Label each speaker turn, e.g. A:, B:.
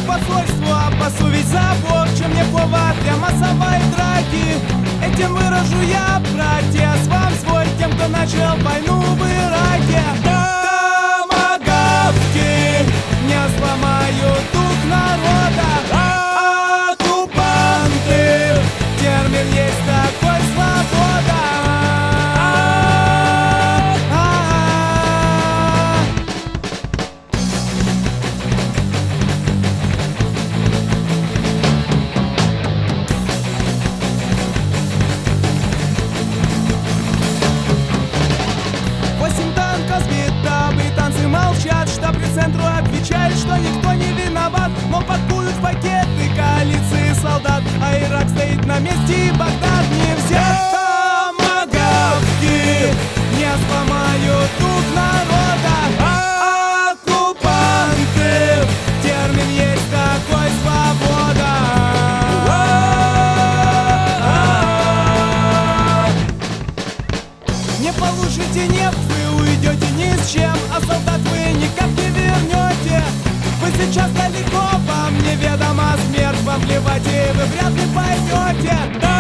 A: посольство, посувить забор, чем не повод для массовой драки. Этим выражу я протест вам свой, тем, кто начал войну в Ираке. Томагавки не сломают дух народа. Оккупанты, термин есть такой, свобода. Молчат, штаб к центру отвечает, что никто не виноват, но пакуют в пакеты коалиции солдат, а Ирак стоит на месте и Багдад не взят. Томагавки не сломают дух народа. Оккупанты, термин есть такой, свобода. Не получите нефть, вы уйдете ни с чем, а солдат вы никак не вернете. Вы сейчас далеко, вам неведома смерть, вам плевать, и вы вряд ли поймете.